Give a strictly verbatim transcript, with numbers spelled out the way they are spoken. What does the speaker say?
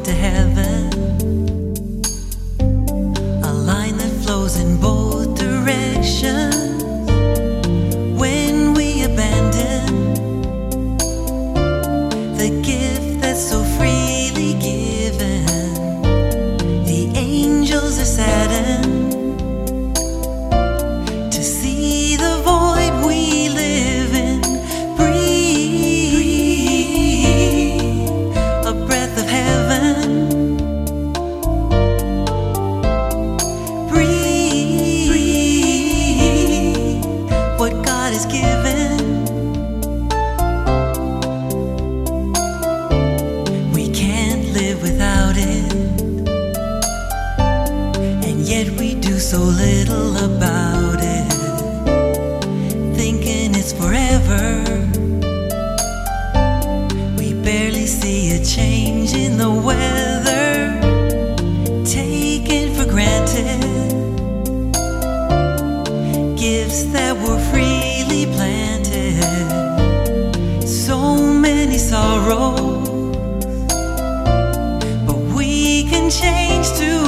to heaven, a line that flows in both directions. When we abandon the gift that's so freely given, the angels are saddened to see the void we live in. Breathe a breath of heaven. Breathe what God has given. We can't live without it, and yet we do so little about it, thinking it's forever. We barely see a change in the weather, taken for granted gifts that were freely planted. So many sorrows, but we can change to